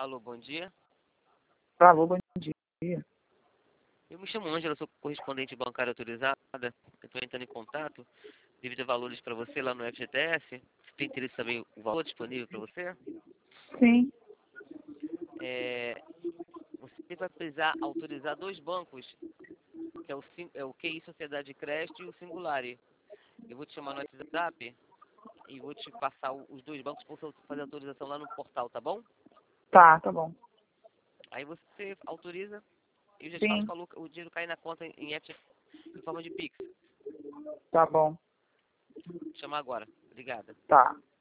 Alô, bom dia. Alô, bom dia. Eu me chamo Ângela, sou correspondente bancária autorizada. Eu estou entrando em contato devido a valores para você lá no FGTS. Você tem interesse em saber o valor disponível para você? Sim, Você vai precisar autorizar dois bancos, que é o QI Sociedade de Crédito e o Singulari. Eu vou te chamar no WhatsApp e vou te passar os dois bancos para você fazer a autorização lá no portal, tá bom? tá bom. Aí você autoriza e eu já te faço Sim, o dinheiro cair na conta em forma de Pix. tá bom. Vou te chamar agora. Obrigada. Tá.